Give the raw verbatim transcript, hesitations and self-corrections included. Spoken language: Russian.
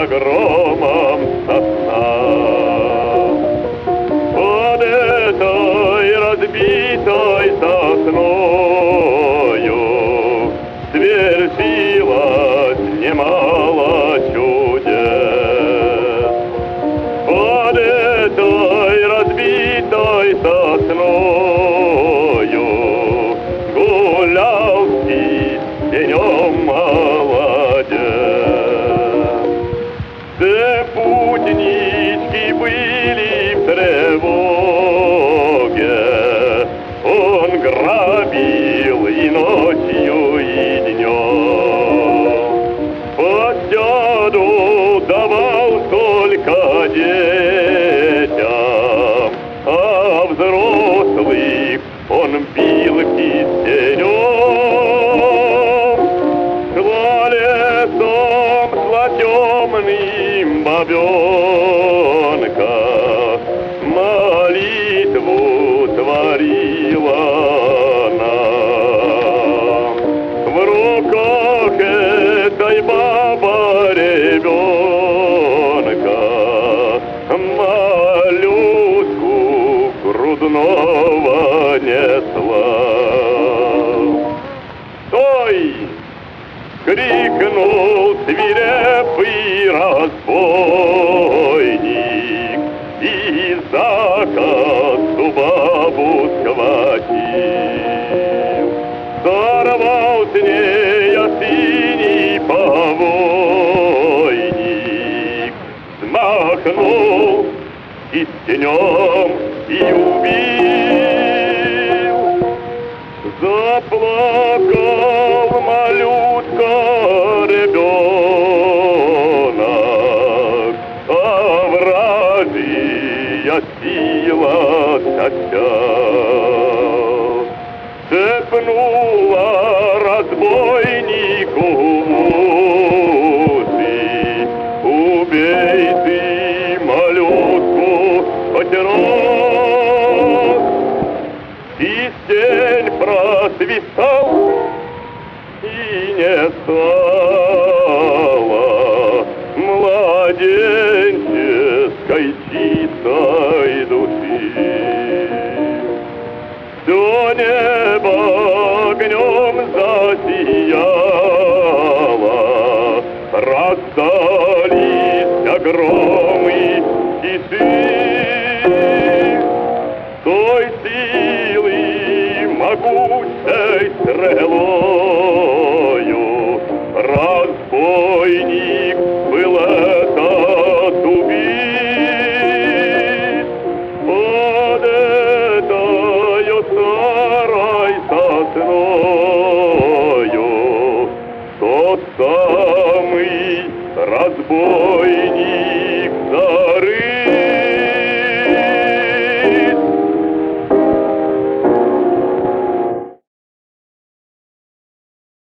громом сосна. Под этой разбитой сосною свершилось немало чудес. Под этой разбитой сосною гулял птиц днем молодец. Все путнички были в тревоге, он грабил и ночью, и днем. Пощаду давал только детям, а взрослых он бил кистенем. Шла лесом, шла темным бабенка, молитву творила она. В руках этой баба ребенка малютку грудного несла. «Стой!» — крикнул свирепый разбойник и за косу бабу схватил. Сорвал с ней синий повойник, смахнул кистенем и убил. Заплакал малютка ребенок, а вражья сила вся цепнула разбойнику мусы. Убей ты малютку хоть раз. Кистень просвистал, и не стало младенческой чистой души. Все небо огнем засияло, раздались громы тиши. Той силы могучей стрелою разбойник был этот убит. Под этою старой сосною тот самый разбойник